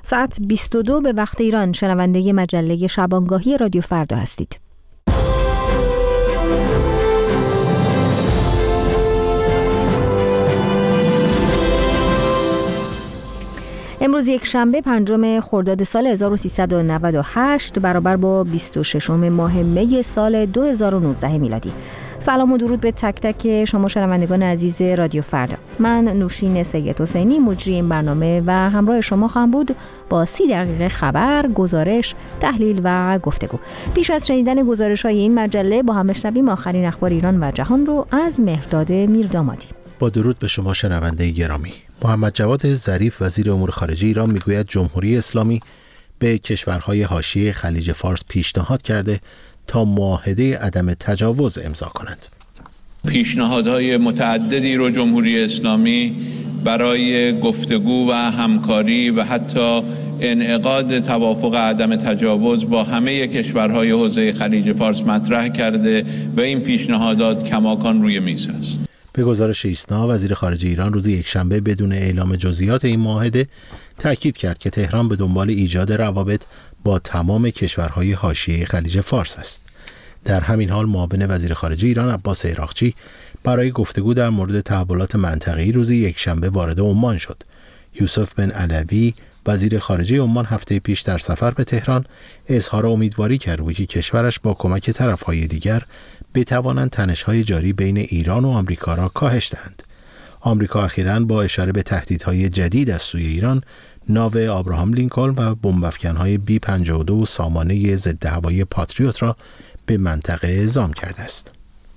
ساعت 22 به وقت ایران شنونده مجله شبانگاهی رادیو فردا هستید. امروز یک شنبه 5 خرداد سال 1398 برابر با 26 ماه می سال 2019 میلادی. سلام و درود به تک تک شما شنوندگان عزیز رادیو فردا. من نوشین سید حسینی مجری این برنامه و همراه شما خواهم بود با 30 دقیقه خبر، گزارش، تحلیل و گفتگو. پیش از شنیدن گزارش‌های این مجله با هم بشنویم آخرین اخبار ایران و جهان رو از مهرداد میردامادی. با درود به شما شنونده گرامی. محمد جواد ظریف وزیر امور خارجه ایران میگوید جمهوری اسلامی به کشورهای حاشیه خلیج فارس پیشنهاد کرده تا معاهده عدم تجاوز امضا کنند. پیشنهادهای متعددی رو جمهوری اسلامی برای گفتگو و همکاری و حتی انعقاد توافق عدم تجاوز با همه کشورهای حوزه خلیج فارس مطرح کرده و این پیشنهادات کماکان روی میز است. به گزارش ایسنا وزیر خارجه ایران روز یکشنبه بدون اعلام جزئیات این معاهده تاکید کرد که تهران به دنبال ایجاد روابط با تمام کشورهای حاشیه خلیج فارس است. در همین حال معاون وزیر خارجه ایران عباس عراقچی برای گفتگو در مورد تحولات منطقه‌ای روز یکشنبه وارد عمان شد. یوسف بن علوی وزیر خارجه عمان هفته پیش در سفر به تهران اظهار امیدواری کرد که کشورش با کمک طرف‌های دیگر بتوانند تنش‌های جاری بین ایران و آمریکا را کاهش دهند. آمریکا اخیراً با اشاره به تهدیدهای جدید از سوی ایران ناو آبراهام لینکلن و بمب‌افکن‌های B-52 و سامانه ضد هوایی پاتریوت را به منطقه اعزام کرده است.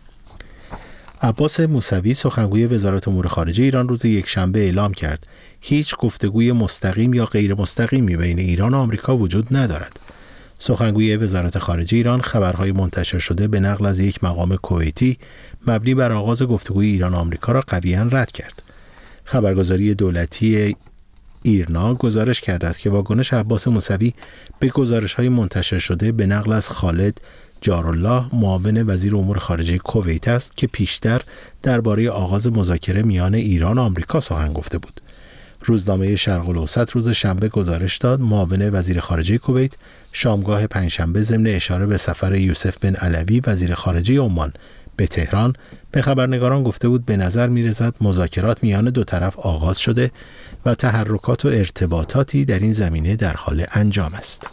عباس موسوی سخنگوی وزارت امور خارجه ایران روز یکشنبه اعلام کرد هیچ گفتگوی مستقیم یا غیر مستقیمی بین ایران و آمریکا وجود ندارد. سخنگوی وزارت خارجه ایران خبرهای منتشر شده به نقل از یک مقام کویتی مبنی بر آغاز گفتگوی ایران و آمریکا را قویاً رد کرد. خبرگزاری دولتی ایرنا گزارش کرده است که واکنش عباس موسوی به گزارش‌های منتشر شده به نقل از خالد جارالله معاون وزیر امور خارجه کویت است که پیشتر درباره آغاز مذاکره میان ایران و آمریکا سخن گفته بود. روزنامه شرق الاوسط روز شنبه گزارش داد معاون وزیر خارجه کویت شامگاه پنجشنبه ضمن اشاره به سفر یوسف بن علوی وزیر خارجه عمان به تهران به خبرنگاران گفته بود به نظر می‌رسد مذاکرات میان دو طرف آغاز شده و تحرکات و ارتباطاتی در این زمینه در حال انجام است.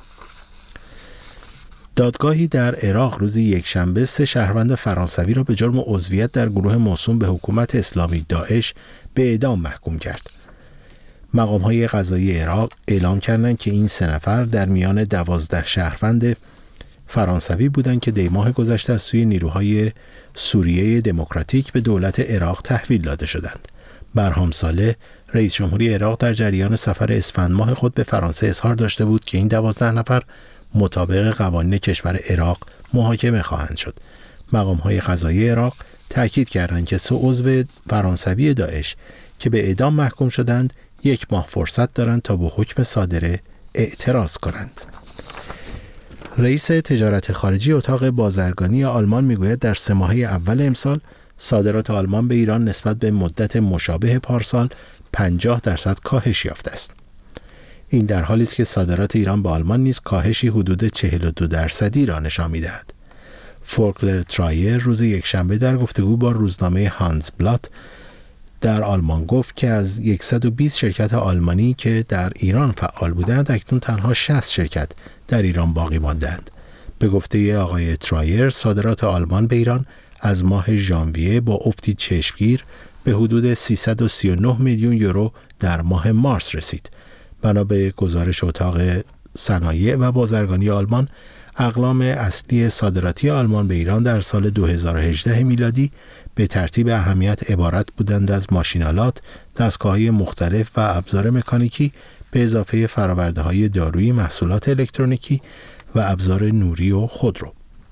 دادگاهی در عراق روز یکشنبه 3 شهروند فرانسوی را به جرم عضویت در گروه موسوم به حکومت اسلامی داعش به اعدام محکوم کرد. مقام‌های قضایی عراق اعلام کردند که این 3 نفر در میان 12 شهروند فرانسوی بودند که دی ماه گذشته از سوی نیروهای سوریه دموکراتیک به دولت عراق تحویل داده شدند. برهام صالح رئیس جمهوری عراق در جریان سفر اسفند ماه خود به فرانسه اظهار داشته بود که این 12 نفر مطابق قوانین کشور عراق محاکمه خواهند شد. مقام‌های قضایی عراق تاکید کردند که 3 عضو فرانسوی داعش که به اعدام محکوم شدند 1 ماه فرصت دارند تا به حکم صادره اعتراض کنند. رئیس تجارت خارجی اتاق بازرگانی آلمان میگوید در 3 ماهه اول امسال صادرات آلمان به ایران نسبت به مدت مشابه پارسال 50% کاهش یافته است. این در حالی است که صادرات ایران به آلمان نیز کاهشی حدود 42% را نشان می‌دهد. فولکلر ترایر روز یکشنبه در گفتگو با روزنامه هانز بلات در آلمان گفت که از 120 شرکت آلمانی که در ایران فعال بودند اکنون تنها 60 شرکت در ایران باقی ماندند. به گفته آقای ترایر صادرات آلمان به ایران از ماه ژانویه با افتی چشمگیر به حدود 339 میلیون یورو در ماه مارس رسید. بنا به گزارش اتاق صنایع و بازرگانی آلمان، اقلام اصلی صادراتی آلمان به ایران در سال 2018 میلادی به ترتیب اهمیت عبارت بودند از ماشینالات، دستگاه‌های مختلف و ابزار مکانیکی به اضافه فرآورده‌های دارویی، محصولات الکترونیکی و ابزار نوری و خودرو.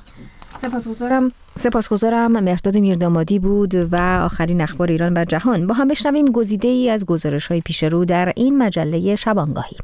سپاسگزارم. مهرداد میردامادی بود و آخرین اخبار ایران و جهان. با هم بشنویم گزیده‌ای از گزارش‌های پیش رو در این مجله شبانگاهی.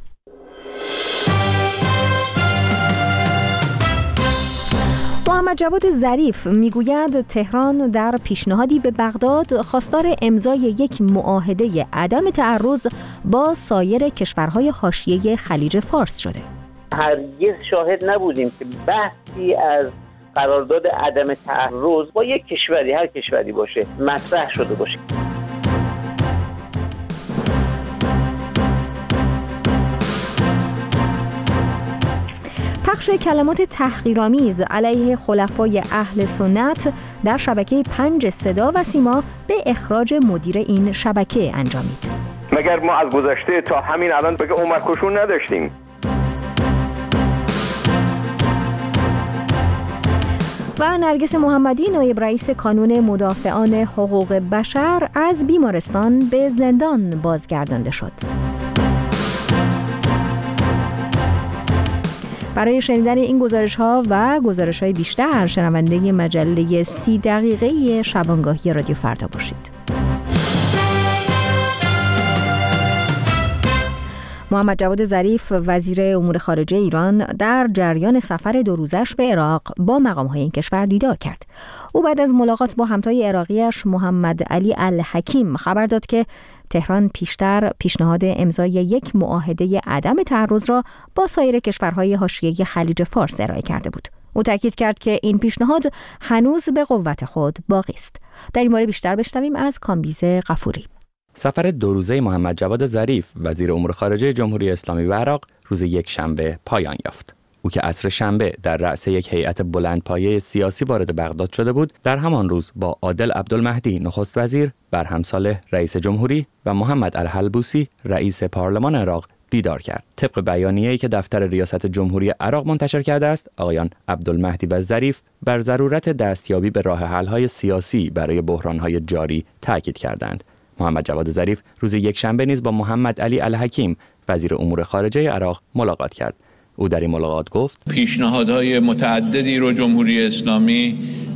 محمد جواد ظریف میگوید تهران در پیشنهادی به بغداد خواستار امضای یک معاهده عدم تعرض با سایر کشورهای حاشیه خلیج فارس شده. هرگز شاهد نبودیم که بحثی از قرارداد عدم تعرض با یک کشوری، هر کشوری باشه، مطرح شده باشه. پخش کلمات تحقیرآمیز علیه خلفای اهل سنت در شبکه 5 صدا و سیما به اخراج مدیر این شبکه انجامید. مگر ما از گذشته تا همین الان بگه عمر کشون نداشتیم؟ و نرگس محمدی نایب رئیس کانون مدافعان حقوق بشر از بیمارستان به زندان بازگردانده شد. برای شنیدن این گزارش‌ها و گزارش‌های بیشتر شنونده مجله 30 دقیقه شبانگاهی رادیو فردا باشید. محمد جواد ظریف وزیر امور خارجه ایران در جریان سفر 2 روزش به عراق با مقام‌های این کشور دیدار کرد. او بعد از ملاقات با همتای عراقیش محمد علی الحکیم خبر داد که تهران پیشتر پیشنهاد امضای یک معاهده عدم تعرض را با سایر کشورهای حاشیه خلیج فارس ارائه کرده بود. او تاکید کرد که این پیشنهاد هنوز به قوت خود باقی است. در این باره بیشتر بشنویم از کامبیز غفوری. سفر 2 روزه محمد جواد ظریف وزیر امور خارجه جمهوری اسلامی به عراق روز یکشنبه پایان یافت. او که عصر شنبه در رأس یک هیئت بلندپایه سیاسی وارد بغداد شده بود، در همان روز با عادل عبدالمهدی نخست وزیر، برهم صالح رئیس جمهوری و محمد الحلبوسی رئیس پارلمان عراق دیدار کرد. طبق بیانیه‌ای که دفتر ریاست جمهوری عراق منتشر کرده است، آقایان عبدالمهدی و ظریف بر ضرورت دستیابی به راه حل‌های سیاسی برای بحران‌های جاری تاکید کردند. محمد جواد ظریف روز یکشنبه نیز با محمد علی الحکیم وزیر امور خارجه عراق ملاقات کرد. او در این ملاقات گفت پیشنهادهای متعددی رو جمهوری اسلامی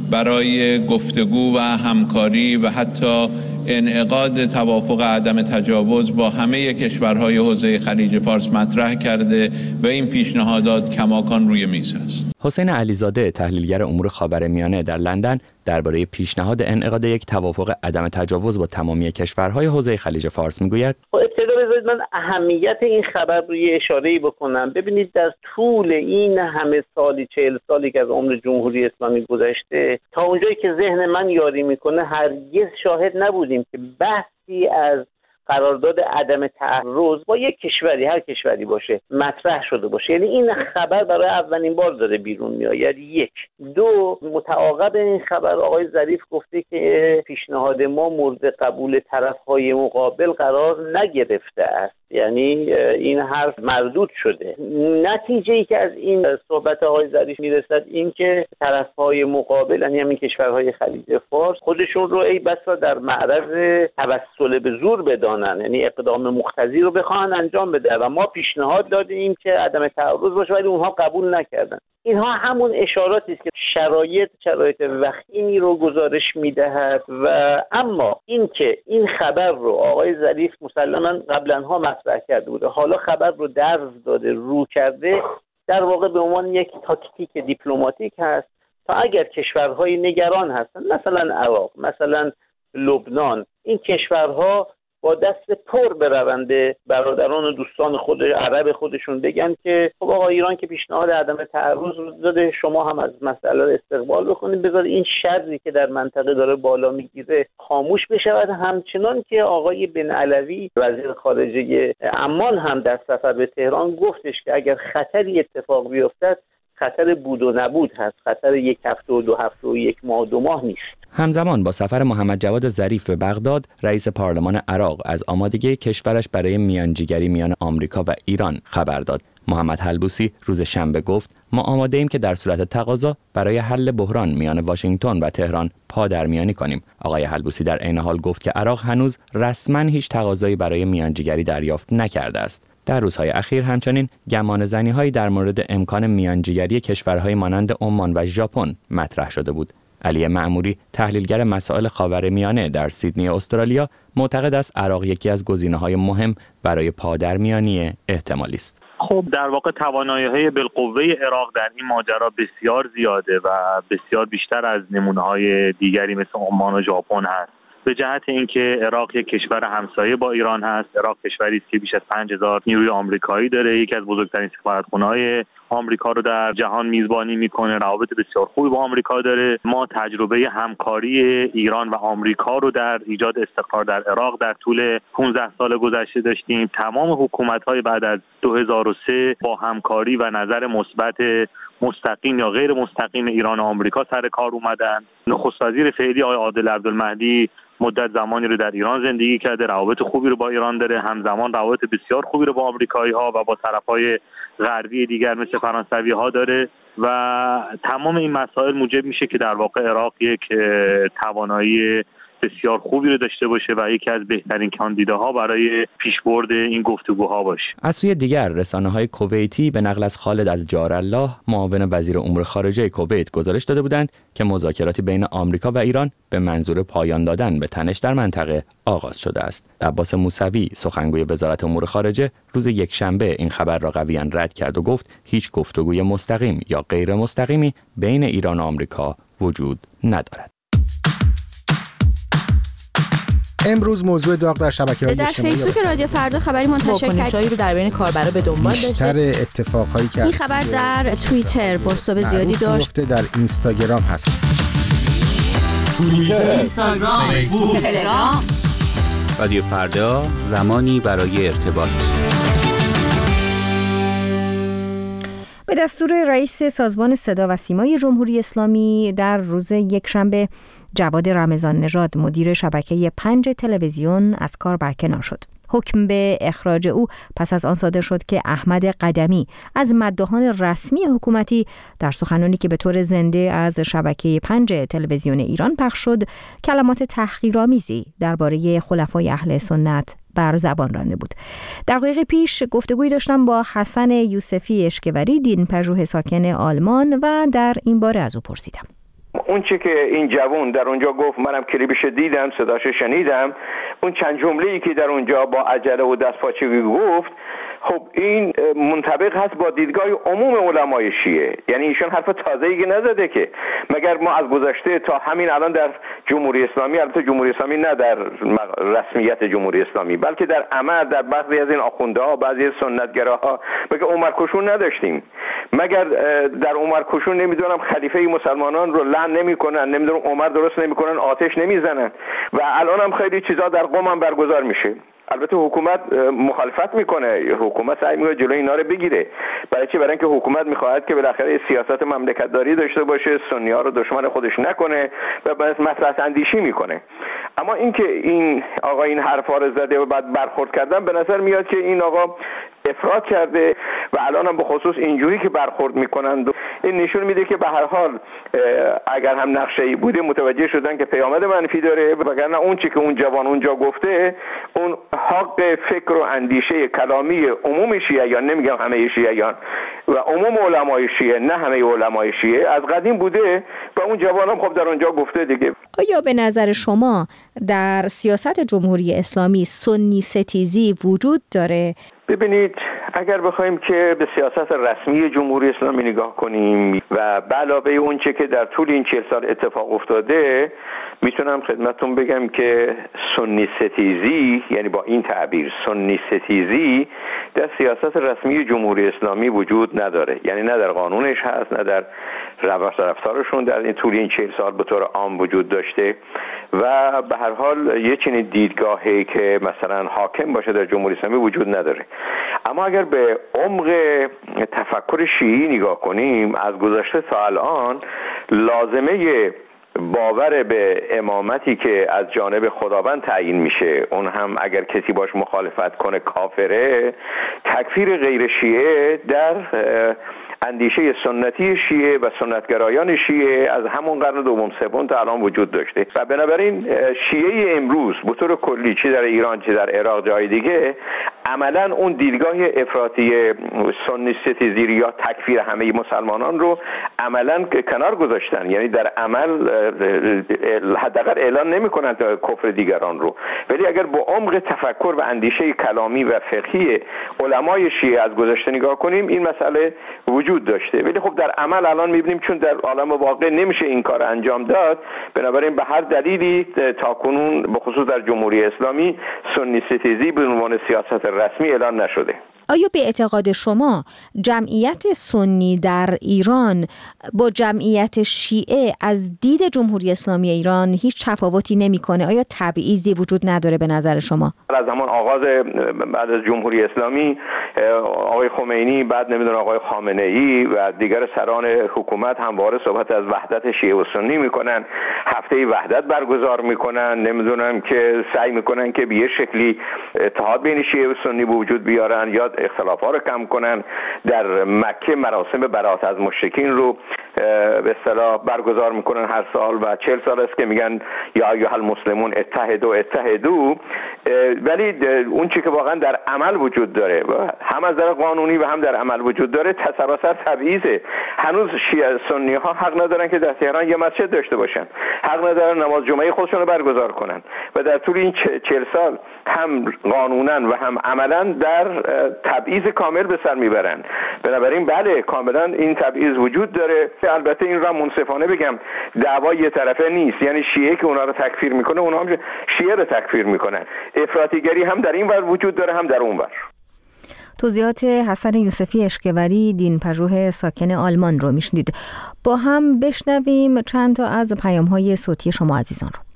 برای گفتگو و همکاری و حتی انعقاد توافق عدم تجاوز با همه کشورهای حوزه خلیج فارس مطرح کرده و این پیشنهادات کماکان روی میز است. حسین علیزاده تحلیلگر امور خاورمیانه در لندن درباره پیشنهاد انعقاد یک توافق عدم تجاوز با تمامی کشورهای حوزه خلیج فارس میگوید ابتدا بذارید من اهمیت این خبر رو یه اشاره‌ای بکنم. ببینید در طول این همه سالی 40 سالی که از عمر جمهوری اسلامی گذشته، تا اونجایی که ذهن من یاری میکنه هرگز شاهد نبودیم که بحثی از قرارداد عدم تعرض با یک کشوری، هر کشوری باشه، مطرح شده باشه. یعنی این خبر برای اولین بار داره بیرون میآید. 1. 2. متعاقب این خبر آقای ظریف گفته که پیشنهاد ما مورد قبول طرفهای مقابل قرار نگرفته است. یعنی این حرف مردود شده. نتیجه‌ای که از این صحبت آقای ظریف میرسد این که طرفهای مقابل، یعنی همین کشورهای خلیج فارس، خودشون رو ای بسا در معرض توسل به زور بدانن، یعنی اقدام مقتضی رو بخواهن انجام بده و ما پیشنهاد دادیم که عدم تعرض باشه ولی اونها قبول نکردن. اینها همون اشاراتی است که شرایط وخیمی رو گزارش میدهد. و اما این که این خبر رو آقای ظریف مسلماً قبلنها مطرح کرده بوده، حالا خبر رو درز داده، رو کرده، در واقع به عنوان یک تاکتیک دیپلماتیک هست تا اگر کشورهای نگران هستن، مثلا عراق، مثلا لبنان، این کشورها با دست پر بروند به برادران و دوستان خود عرب خودشون بگن که خب آقا ایران که پیشنهاد عدم تعرض رو داده، شما هم از مسئله استقبال بکنید، بذار این شری که در منطقه داره بالا میگیره خاموش بشود. همچنان که آقای بن علوی وزیر خارجه عمان هم در سفر به تهران گفتش که اگر خطری اتفاق بیفتد خطر بود و نبود هست، خطر 1 هفته و 2 هفته و 1 ماه و 2 ماه نیست. همزمان با سفر محمد جواد ظریف به بغداد، رئیس پارلمان عراق از آمادگی کشورش برای میانجیگری میان آمریکا و ایران خبر داد. محمد حلبوسی روز شنبه گفت ما آماده ایم که در صورت تقاضا برای حل بحران میان واشنگتن و تهران پادرمیانی کنیم. آقای حلبوسی در عین حال گفت که عراق هنوز رسما هیچ تقاضایی برای میانجیگری دریافت نکرده است. در روزهای اخیر همچنین گمانه‌زنی‌هایی در مورد امکان میانجیگری کشورهای مانند عمان و ژاپن مطرح شده بود. علی معموری تحلیلگر مسائل خاورمیانه در سیدنی استرالیا معتقد است عراق یکی از گزینه‌های مهم برای پادرمیانی احتمالی است. خب در واقع توانایی‌های بالقوه عراق در این ماجرا بسیار زیاده و بسیار بیشتر از نمونه‌های دیگری مثل عمان و ژاپن هست. به جهت اینکه عراق یک کشور همسایه با ایران هست. عراق کشوری است که بیش از 5000 نیروی آمریکایی داره، یکی از بزرگترین سفارتخانه‌های آمریکا رو در جهان میزبانی میکنه، روابط بسیار خوبی با آمریکا داره. ما تجربه همکاری ایران و آمریکا رو در ایجاد استقرار در عراق در طول 15 سال گذشته داشتیم. تمام حکومت‌های بعد از 2003 با همکاری و نظر مثبت مستقیم یا غیر مستقیم ایران و آمریکا سر کار اومدن. نخست وزیر فعلی آقای عادل عبدالمهدی مدت زمانی رو در ایران زندگی کرده، روابط خوبی رو با ایران داره، همزمان روابط بسیار خوبی رو با آمریکایی‌ها و با طرف‌های غربی دیگر مثل فرانسوی‌ها داره و تمام این مسائل موجب میشه که در واقع عراق یک توانایی بسیار خوبی رو داشته باشه و یکی از بهترین کاندیداها برای پیشبرد این گفتگوها باشه. از سوی دیگر رسانه‌های کویتی به نقل از خالد الجارالله معاون وزیر امور خارجه کویت گزارش داده بودند که مذاکراتی بین آمریکا و ایران به منظور پایان دادن به تنش در منطقه آغاز شده است. عباس موسوی سخنگوی وزارت امور خارجه روز یکشنبه این خبر را قویاً رد کرد و گفت هیچ گفتگوی مستقیم یا غیر مستقیمی بین ایران و آمریکا وجود ندارد. امروز موضوع داغ در شبکه‌های اجتماعی در فیسبوک رادیو فردا خبری منتشر کرد رو در بین کاربرا به دنبال داشته. بیشتر اتفاقایی که این خبر در توییتر بازتاب زیادی داشت. در اینستاگرام هست. توییتر، اینستاگرام، فیسبوک، تلگرام. رادیو فردا، زمانی برای ارتباط. به دستور رئیس سازمان صدا و سیمای جمهوری اسلامی در روز یکشنبه جواد رمضان نژاد مدیر شبکه 5 تلویزیون از کار برکنار شد. حکم به اخراج او پس از آن صادر شد که احمد قدمی از مداحان رسمی حکومتی در سخنانی که به طور زنده از شبکه 5 تلویزیون ایران پخش شد کلمات تحقیرآمیزی درباره خلفای اهل سنت بر زبان رانده بود. دقایق پیش گفتگویی داشتم با حسن یوسفی اشکوری دینپژوه ساکن آلمان و در این باره از او پرسیدم. اون چی که این جوان در اونجا گفت، منم کلیپش دیدم، صداشو شنیدم، اون چند جمله‌ای که در اونجا با عجله و دستپاچگی گفت، خب این منطبق هست با دیدگاه عموم علمای شیعه. یعنی ایشون حرف تازه‌ای که نزده که مگر ما از گذشته تا همین الان در جمهوری اسلامی، البته جمهوری اسلامی نه در رسمیت جمهوری اسلامی بلکه در عمل در بعضی از این آخوندها، بعضی از سنتگراها، مگر عمر کشون نداشتیم؟ مگر در عمر کشون نمیدونم خلیفه مسلمانان رو لعن نمیکنن، نمیدونم عمر درست نمیکنن، آتش نمیزنن و الان هم خیلی چیزا در قم هم برگزار میشه. البته حکومت مخالفت میکنه، حکومت سعی میکنه جلوی اینا رو بگیره. برای چی؟ برای اینکه حکومت میخواهد که بالاخره سیاست مملکت داری داشته باشه، سنی ها رو دشمن خودش نکنه و بس مصلحت اندیشی میکنه. اما اینکه این آقا این حرفا رو زده و بعد برخورد کردن، به نظر میاد که این آقا افراط کرده و الان هم به خصوص اینجوری که برخورد میکنند این نشون میده که به هر حال اگر هم نقشه‌ای بوده متوجه شدن که پیامد منفی داره، وگرنه اون چی که اون جوان اونجا گفته اون حق فکر و اندیشه کلامی عموم شیعیان، نمیگم همه شیعیان و عموم علمای شیعه، نه همه علمای شیعه، از قدیم بوده و اون جوان هم خب در اونجا گفته دیگه. آیا به نظر شما در سیاست جمهوری اسلامی سنی ستیزی وجود داره؟ ببینید، اگر بخوایم که به سیاست رسمی جمهوری اسلامی نگاه کنیم و به علاوه اون چه که در طول این 40 سال اتفاق افتاده، میتونم خدمتتون بگم که سنی ستیزی، یعنی با این تعبیر سنی ستیزی در سیاست رسمی جمهوری اسلامی وجود نداره. یعنی نه در قانونش هست، نه در رفتارشون در این طول این 40 سال به طور عام وجود داشته و به هر حال یه چنین دیدگاهی که مثلا حاکم باشه در جمهوری اسلامی وجود نداره. اما اگر به عمق تفکر شیعی نگاه کنیم، از گذشته تا الان لازمه باور به امامتی که از جانب خداوند تعیین میشه، اون هم اگر کسی باش مخالفت کنه کافره، تکفیر غیر شیعه در اندیشه سنتی شیعه و سنتگرایان شیعه از همون قرن دوم سوم تا الان وجود داشته و بنابراین شیعه امروز به طور کلی چه در ایران چه در عراق جای دیگه عملا اون دیدگاه افراطی سنی ستیزی یا تکفیر همه مسلمانان رو عملا کنار گذاشتن. یعنی در عمل حداقل اعلان نمی‌کنن کفر دیگران رو، ولی اگر با عمق تفکر و اندیشه کلامی و فقهی علمای شیعه از گذشته نگاه کنیم این مسئله وجود داشته، ولی خب در عمل الان می‌بینیم چون در عالم واقع نمیشه این کار انجام داد، بنابراین به هر دلیلی تاکنون به خصوص در جمهوری اسلامی سنی ستیزی به عنوان سیاست رسمی اعلان نشده. آیا به اعتقاد شما جمعیت سنی در ایران با جمعیت شیعه از دید جمهوری اسلامی ایران هیچ تفاوتی نمیکنه؟ آیا تبعیضی وجود نداره به نظر شما؟ از زمان آغاز بعد از جمهوری اسلامی آقای خمینی، بعد نمیدونم آقای خامنه ای و دیگر سران حکومت همواره صحبت از وحدت شیعه و سنی میکنن، هفته وحدت برگزار میکنن، نمیدونم که سعی میکنن که به یه شکلی اتحاد بین شیعه و سنی به وجود بیارن یا اختلافات رو کم کنن. در مکه مراسم برات از مشرکین رو به اصطلاح برگزار میکنن هر سال و 40 سال است که میگن یا ایها المسلمون اتحدوا، ولی اون چیزی که واقعا در عمل وجود داره هم از نظر قانونی و هم در عمل وجود داره سراسر تبعیضه. هنوز شیعه سنی ها حق ندارن که در تهران یه مسجد داشته باشن، حق ندارن نماز جمعه خودشون رو برگزار کنن و در طول این 40 سال هم قانونا و هم عملا در تبعیض کامل به سر میبرن. بنابراین بله کاملا این تبعیض وجود داره. البته این را منصفانه بگم دعوای یه طرفه نیست، یعنی شیعه که اونا رو تکفیر میکنه اونا هم شیعه رو تکفیر میکنن. افراطیگری هم در این ور وجود داره هم در اون ور. توضیحات حسن یوسفی اشکوری دینپژوه ساکن آلمان رو میشنید. با هم بشنویم چند تا از پیام‌های صوتی شما عزیزان رو.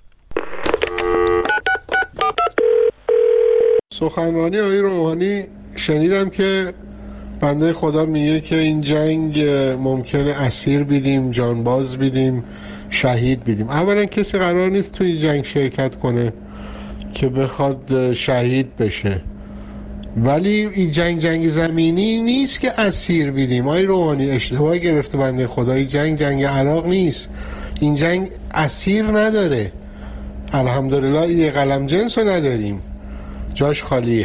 سخنرانی آقای روحانی شنیدم که بنده خدا میگه که این جنگ ممکنه اسیر بیدیم، جانباز بیدیم، شهید بیدیم. اولا کسی قرار نیست توی جنگ شرکت کنه که بخواد شهید بشه، ولی این جنگ زمینی نیست که اسیر بیدیم. آقای روحانی اشتباه گرفته بنده خدا، این جنگ عراق نیست. این جنگ اسیر نداره، الحمدلله یه قلم جنس رو نداریم، جاش خالیه.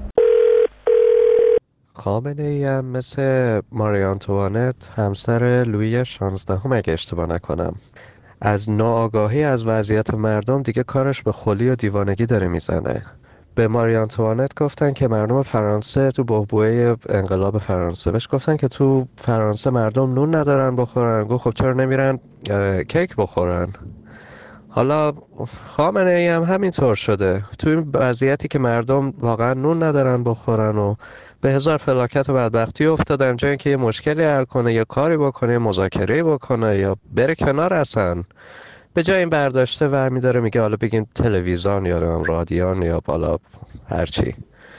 خامنه ای هم مثل ماری آنتوانت همسر لویی 16 اگه اشتباه نکنم از ناآگاهی از وضعیت مردم دیگه کارش به خلی و دیوانگی داره میزنه. به ماری آنتوانت گفتن که مردم فرانسه تو بحبوحه انقلاب فرانسه بهش گفتن که تو فرانسه مردم نون ندارن بخورن، گفت خب چرا نمیرن کیک بخورن؟ حالا خامنه ای هم همینطور شده. تو این وضعیتی که مردم واقعا نون ندارن بخورن و به هزار فلاکت و بدبختی افتادن، جای اینکه یه مشکلی حل کنه یا کاری بکنه یا مذاکره بکنه یا بره کنار اصلا، به جای این برداشته ورمی داره میگه حالا بگیم تلویزیون یا رادیون یا بالا هرچی.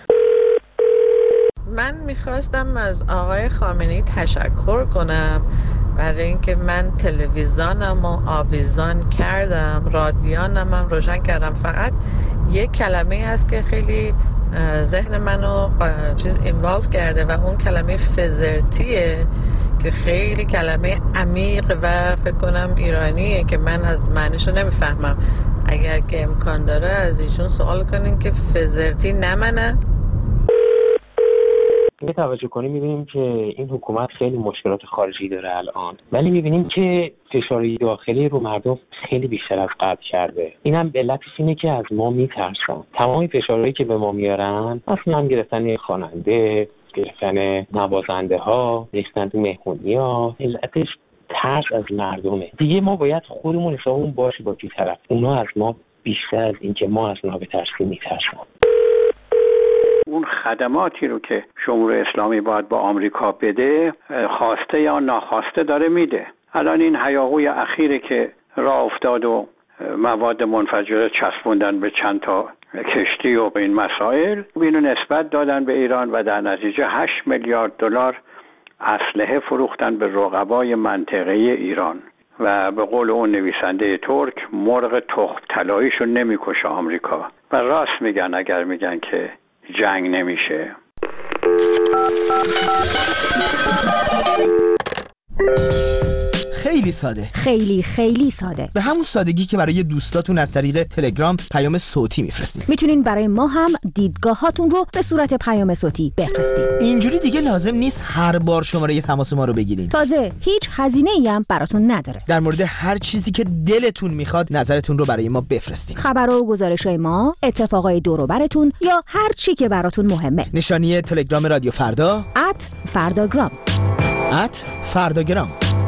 من میخواستم از آقای خامنه‌ای تشکر کنم برای اینکه من تلویزیونم رو آویزان کردم، رادیونم هم روشن کردم. فقط یک کلمه هست که خیلی ذهن منو اینوالو کرده و اون کلمه فزرتیه که خیلی کلمه عمیق و فکر کنم ایرانیه که من از معنیشو نمیفهمم. اگر که امکان داره از ایشون سوال کنین که فزرتی نمنه. اگه توجه کنیم میبینیم که این حکومت خیلی مشکلات خارجی داره الان، ولی میبینیم که فشار داخلی رو مردم خیلی بیشتر از قبل کرده. اینم علتش اینه که از ما میترسن. تمام فشارهایی که به ما میارن، مثلا گرفتن خواننده، گرفتن نوازنده ها، ریختن تو مهمونی ها، علتش ترس از مردمه. دیگه ما باید خودمون حسابمون باشه با طرف. اونا از ما بیشتر از اینکه ما از اونا بترسیم میترسن. اون خدماتی رو که جمهوری اسلامی باید با آمریکا بده، خواسته یا ناخواسته داره میده. الان این هیاهوی اخیری که راه افتاد و مواد منفجره چسبوندن به چند تا کشتی و این مسائل، اینو نسبت دادن به ایران و در نتیجه 8 میلیارد دلار اسلحه فروختن به رقبای منطقه ایران. و به قول اون نویسنده ترک، مرغ تخم طلاییشو نمیکشه آمریکا. و راست میگن اگر میگن که جنگ نمیشه. خیلی خیلی ساده. خیلی خیلی ساده. به همون سادگی که برای دوستاتون از طریق تلگرام پیام صوتی میفرستید. میتونین برای ما هم دیدگاهاتون رو به صورت پیام صوتی بفرستید. اینجوری دیگه لازم نیست هر بار شماره تماس ما رو بگیرین. تازه هیچ هزینه‌ای هم براتون نداره. در مورد هر چیزی که دلتون میخواد نظرتون رو برای ما بفرستید. خبر و گزارش‌های ما، اتفاقای دور و براتون یا هر چی که براتون مهمه. نشانی تلگرام رادیو فردا @فرداگرام. @فرداگرام.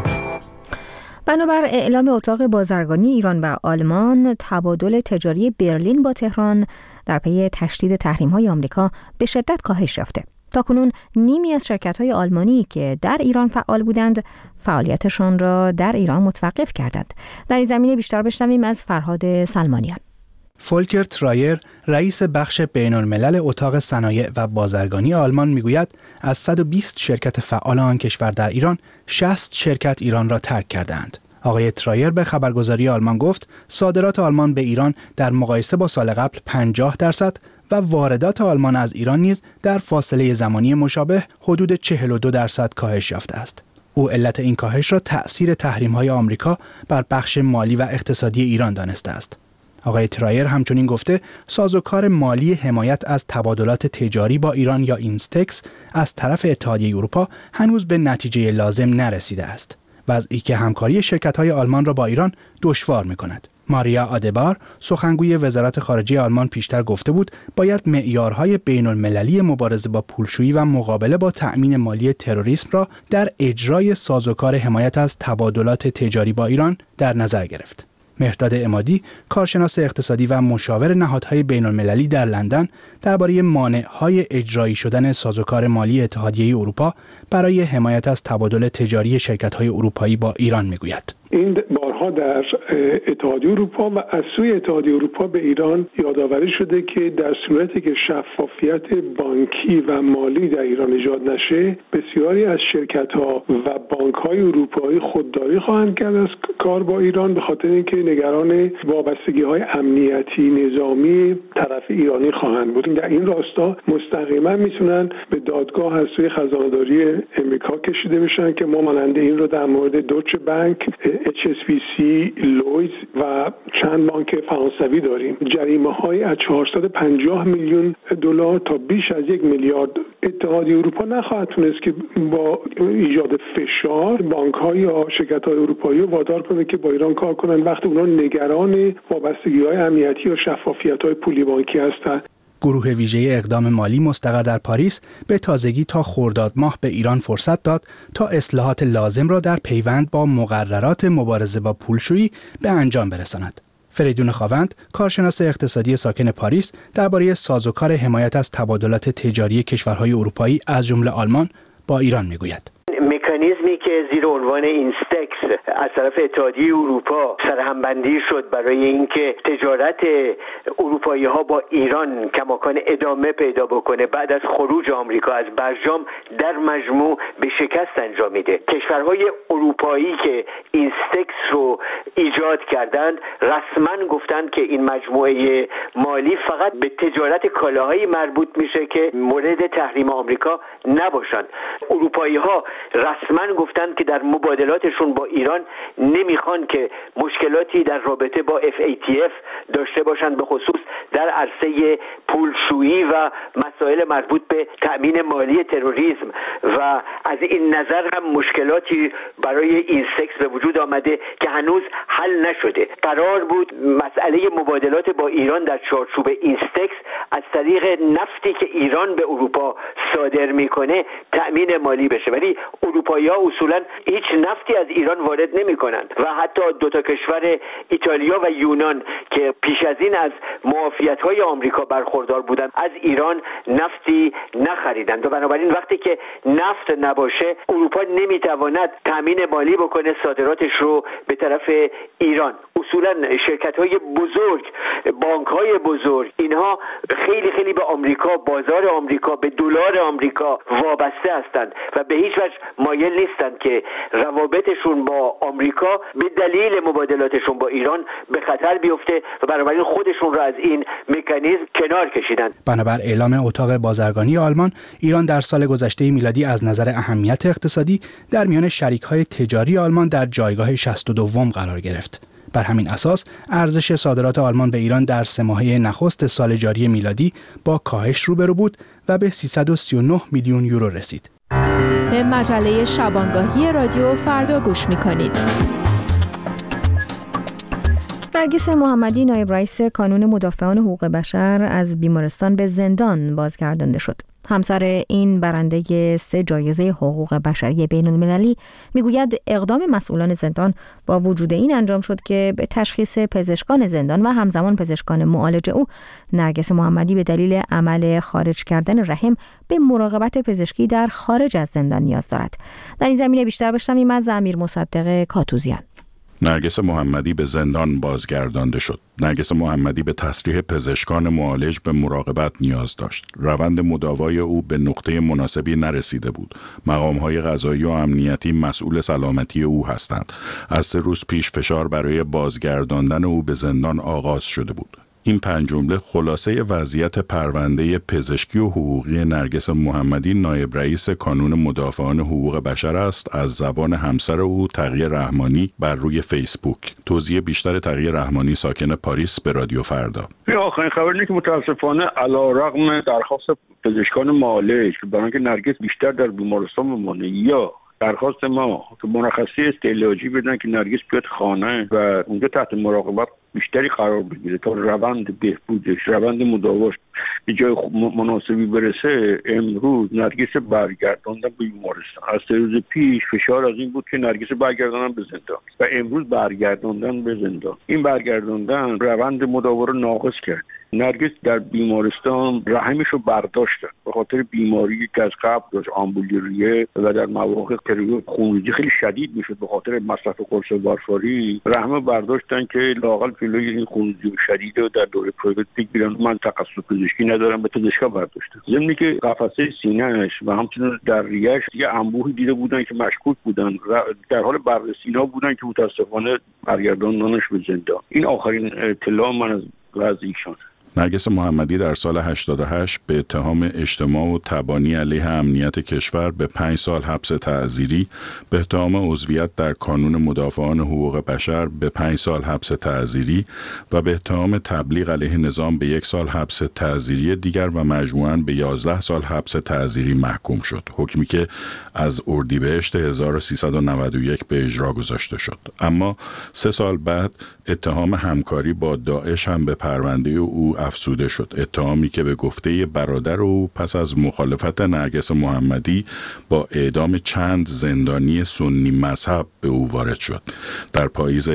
بنابر اعلام اتاق بازرگانی ایران و آلمان، تبادل تجاری برلین با تهران در پی تشدید تحریم‌های آمریکا به شدت کاهش یافته. تاکنون نیمی از شرکت‌های آلمانی که در ایران فعال بودند، فعالیتشان را در ایران متوقف کردند. در این زمینه بیشتر بشنویم از فرهاد سلمانیان. فولکر ترایر، رئیس بخش بین‌الملل اتاق صنایع و بازرگانی آلمان میگوید از 120 شرکت فعال آن کشور در ایران، 60 شرکت ایران را ترک کردند. آقای ترایر به خبرگزاری آلمان گفت صادرات آلمان به ایران در مقایسه با سال قبل 50% و واردات آلمان از ایران نیز در فاصله زمانی مشابه حدود 42% کاهش یافته است. او علت این کاهش را تأثیر تحریم‌های آمریکا بر بخش مالی و اقتصادی ایران دانسته است. آقای ترایر همچنین گفته سازوکار مالی حمایت از تبادلات تجاری با ایران یا اینستکس از طرف اتحادیه اروپا هنوز به نتیجه لازم نرسیده است، وضعی که همکاری شرکت‌های آلمان را با ایران دشوار می‌کند. ماریا آدبار، سخنگوی وزارت خارجه آلمان، پیشتر گفته بود باید معیارهای بین‌المللی مبارزه با پولشویی و مقابله با تأمین مالی تروریسم را در اجرای سازوکار حمایت از تبادلات تجاری با ایران در نظر گرفت. مهرداد عمادی، کارشناس اقتصادی و مشاور نهادهای بین‌المللی در لندن، درباره مانع‌های اجرایی شدن سازوکار مالی اتحادیه اروپا برای حمایت از تبادل تجاری شرکت‌های اروپایی با ایران می‌گوید. این بارها در اتحادیه اروپا و از سوی اتحادیه اروپا به ایران یادآوری شده که در صورتی که شفافیت بانکی و مالی در ایران ایجاد نشه، بسیاری از شرکت‌ها و بانک‌های اروپایی خودداری خواهند کرد از کار با ایران، به خاطر اینکه نگران وابستگی‌های امنیتی نظامی طرف ایرانی خواهند بود. در این راستا مستقیما میتونن به دادگاه از سوی خزانه‌داری امریکا کشیده بشن که ما مانند این رو در مورد دوچه بانک، HSBC، لویز و چند بانک فرانسوی داریم. جریمه‌های از 450 میلیون دلار تا بیش از 1 میلیارد. اتحادیه اروپا نخواهد تونست که با ایجاد فشار بانک‌ها یا شرکت‌های اروپایی رو وادار کنه که با ایران کار کنن وقتی اونا نگران وابستگی‌های امنیتی یا شفافیت‌های پولی بانکی هستند. گروه ویژه اقدام مالی مستقر در پاریس به تازگی تا خرداد ماه به ایران فرصت داد تا اصلاحات لازم را در پیوند با مقررات مبارزه با پولشویی به انجام برساند. فریدون خاوند، کارشناس اقتصادی ساکن پاریس، درباره سازوکار حمایت از تبادلات تجاری کشورهای اروپایی از جمله آلمان با ایران میگوید. مکانیزمی که زیر عنوان اینستکس از طرف اتحادیه اروپا سرهمبندی شد برای اینکه تجارت اروپایی ها با ایران کماکان ادامه پیدا بکنه بعد از خروج آمریکا از برجام، در مجموع به شکست انجامیده. کشورهای اروپایی که اینستکس رو ایجاد کردند رسما گفتند که این مجموعه مالی فقط به تجارت کالاهایی مربوط میشه که مورد تحریم آمریکا نباشند. اروپایی ها رسما گفتند که در مبادلاتشون با ایران نمیخوان که مشکلاتی در رابطه با FATF داشته باشند، به خصوص در عرصه پولشویی و مسائل مربوط به تأمین مالی تروریسم و از این نظر هم مشکلاتی برای اینستکس به وجود آمده که هنوز حل نشده. قرار بود مسئله مبادلات با ایران در چارچوب اینستکس از طریق نفتی که ایران به اروپا صادر میکنه تأمین مالی بشه، ولی اروپایی‌ها اصولا هیچ نفتی از ایران وارد نمی‌کنند و حتی دو تا کشور ایتالیا و یونان که پیش از این از معافیت‌های آمریکا برخوردار بودند از ایران نفتی نخریدند و بنابراین وقتی که نفت نباشه اروپا نمی‌تواند تامین مالی بکنه صادراتش رو به طرف ایران. اصولا شرکت‌های بزرگ، بانک‌های بزرگ، اینها خیلی خیلی به آمریکا، بازار آمریکا، به دلار آمریکا وابسته هستند و به هیچ وجه مایل نیستند که روابطشون با آمریکا به دلیل مبادلاتشون با ایران به خطر بیفته و بنابراین خودشون رو از این مکانیزم کنار کشیدن. بنابر اعلام اتاق بازرگانی آلمان، ایران در سال گذشته میلادی از نظر اهمیت اقتصادی در میان شریک‌های تجاری آلمان در جایگاه 62 قرار گرفت. بر همین اساس ارزش صادرات آلمان به ایران در 3 ماهه نخست سال جاری میلادی با کاهش روبرو بود و به 339 میلیون یورو رسید. به مجله شبانگاهی رادیو فردا گوش می‌کنید. نرگس محمدی نایب رئیس کانون مدافعان حقوق بشر از بیمارستان به زندان بازگردانده شد. همسر این برنده 3 جایزه حقوق بشری بین‌المللی میگوید اقدام مسئولان زندان با وجود این انجام شد که به تشخیص پزشکان زندان و همزمان پزشکان معالج او، نرگس محمدی به دلیل عمل خارج کردن رحم به مراقبت پزشکی در خارج از زندان نیاز دارد. در این زمینه بیشتر بشنویم از امیر مصدق کاتوزیان. نرگس محمدی به زندان بازگردانده شد. نرگس محمدی به تصریح پزشکان معالج به مراقبت نیاز داشت. روند مداوای او به نقطه مناسبی نرسیده بود. مقام‌های قضایی و امنیتی مسئول سلامتی او هستند. از 3 روز پیش فشار برای بازگرداندن او به زندان آغاز شده بود. این 5 جمله خلاصه وضعیت پرونده پزشکی و حقوقی نرگس محمدی نایب رئیس کانون مدافعان حقوق بشر است از زبان همسر او تقی رحمانی بر روی فیسبوک. توضیح بیشتر تقی رحمانی ساکن پاریس به رادیو فردا. آخرین خبر اینه که متاسفانه علیرغم درخواست پزشکان معالج که برای اینکه نرگس بیشتر در بیمارستان بمانه یا درخواست ما که مرخصی استعلاجی بدن که نرگس بیاد خانه و اونجا تحت مراقبت بیشتری قرار بگیره تا روند بهبودش، روند مداواش به جای مناسبی برسه، امروز نرگس برگرداندن به بیمارستان. از 3 روز پیش فشار از این بود که نرگس برگرداندن به زندان و امروز برگرداندن به زندان. این برگرداندن روند مداوا رو ناقص کرد. نرگس در بیمارستان رحمش رو برداشت به خاطر بیماری که از قبل داشت، آمبولیریه و در مواقع پریود خونریزی خیلی شدید میشد به خاطر مصرف قرص وارفارین. رحم برداشتن که لااقل جلوی این خونریزی شدید رو در دوره پریود بگیرن. من تخصص پزشکی ندارم، به پزشکا برداشتن. ضمن که قفسه سینه‌اش و همچنین در ریه‌اش یه انبوهی دیده بودن که مشکوک بودن، در حال بررسی اینا بودن که متأسفانه برگرداندنش به زندان. این آخرین اطلاع من از وضع ایشان. نرگس محمدی در سال 88 به اتهام اجتماع و تبانی علیه امنیت کشور به 5 سال حبس تعزیری، به اتهام عضویت در کانون مدافعان حقوق بشر به 5 سال حبس تعزیری و به اتهام تبلیغ علیه نظام به 1 سال حبس تعزیری دیگر و مجموعاً به 11 سال حبس تعزیری محکوم شد. حکمی که از اردیبهشت 1391 به اجرا گذاشته شد. اما 3 سال بعد اتهام همکاری با داعش هم به پرونده او افزوده شد. اتهامی که به گفته برادر او پس از مخالفت نرگس محمدی با اعدام چند زندانی سنی مذهب به او وارد شد. در پاییز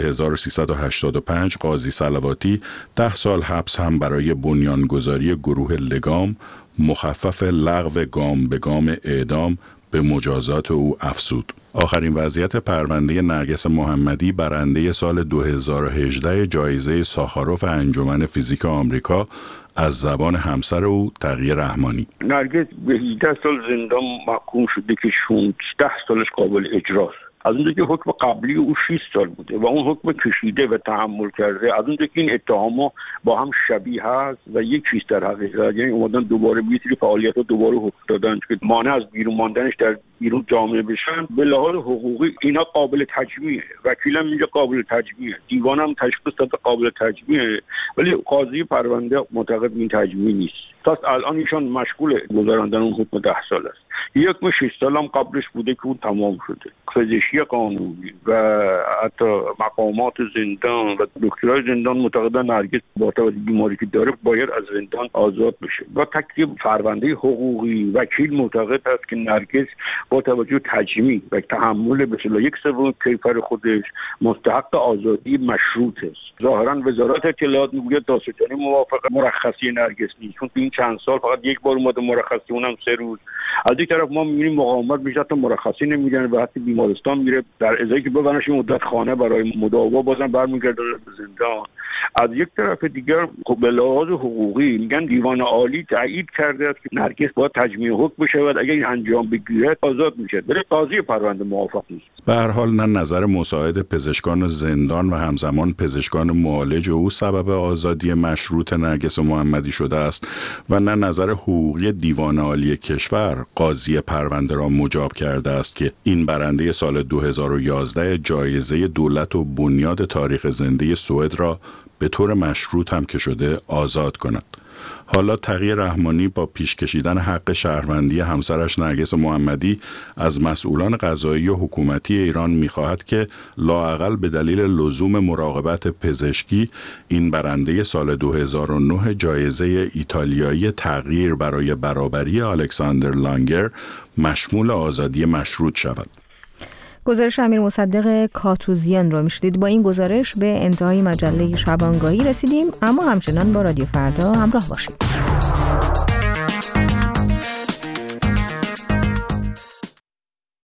1385 قاضی صلواتی 10 سال حبس هم برای بنیانگذاری گروه لگام، مخفف لغو گام به گام اعدام، به مجازات او افزود. آخرین وضعیت پرونده نرگس محمدی برنده سال 2018 جایزه ساخاروف انجمن فیزیک آمریکا از زبان همسر او تقی رحمانی. نرگس به 18 سال زندان محکوم شده که 16 سالش قابل اجراست. از اونجا که حکم قبلی او 6 سال بوده و اون حکم کشیده و تحمل کرده، از اونجا که این اتهام‌ها با هم شبیه هست و یک چیز در حقیقت، یعنی اومدن دوباره به سری فعالیت‌ها دوباره حکم دادن که مانع از بیرون ماندنش در بیرون جامعه بشن. به لحاظ حقوقی اینا قابل تجمیعه، وکیلم میگه قابل تجمیعه، دیوانم تشخیص داده قابل تجمیعه، ولی قاضی پرونده معتقد این تجمیع نیست. تا الان ایشان مشغول گذراندن اون حکم 10 سال است. یک حکم 6 سال هم قبلش بوده که اون تمام شده. پزشکی قانونی و حتی مقامات زندان و دکترای زندان معتقدن نرگس با توجه به بیماری که داره باید از زندان آزاد بشه. با تکیه پرونده حقوقی وکیل معتقد است که نرگس با توجه به تجمیع و تحمل به اصطلاح 1/3 کیفر خودش مستحق آزادی مشروط است. ظاهرا وزارت اطلاعات میگوید دادستانی موافق مرخصی نرگس نیست، چون این چند سال فقط یک بار اومده مرخصی، اونم 3 روز. از یک طرف ما می‌بینیم مقاومت بیشتر تا مرخصی نمیدن و حتی بیمارستان میره، در ازای که ببرنش مدت خانه برای مداوا بازم برمیگرده به زندان. از یک طرف دیگر به لحاظ حقوقی میگن دیوان عالی تایید کرده است که نرگس باید تجمیع حکم بشود، اگر این انجام بگیرد آزاد میشه، ولی قاضی پرونده موافق نیست. به هر حال نه نظر مساعد پزشکان زندان و همزمان پزشکان معالج او سبب آزادی مشروط نرگس محمدی شده است و نه نظر حقوقی دیوان عالی کشور قاضی پرونده را مجاب کرده است که این برنده سال 2011 جایزه دولت و بنیاد تاریخ زنده سوئد را به طور مشروط هم که شده آزاد کند. حالا تقی رحمانی با پیش کشیدن حق شهروندی همسرش نرگس محمدی از مسئولان قضایی و حکومتی ایران می‌خواهد که لااقل به دلیل لزوم مراقبت پزشکی این برنده سال 2009 جایزه ایتالیایی تغییر برای برابری الکساندر لانگر مشمول آزادی مشروط شود. گزارش امیر مصدق کاتوزیان رو میشنید. با این گزارش به انتهای مجله شبانگاهی رسیدیم، اما همچنان با رادیو فردا همراه باشید.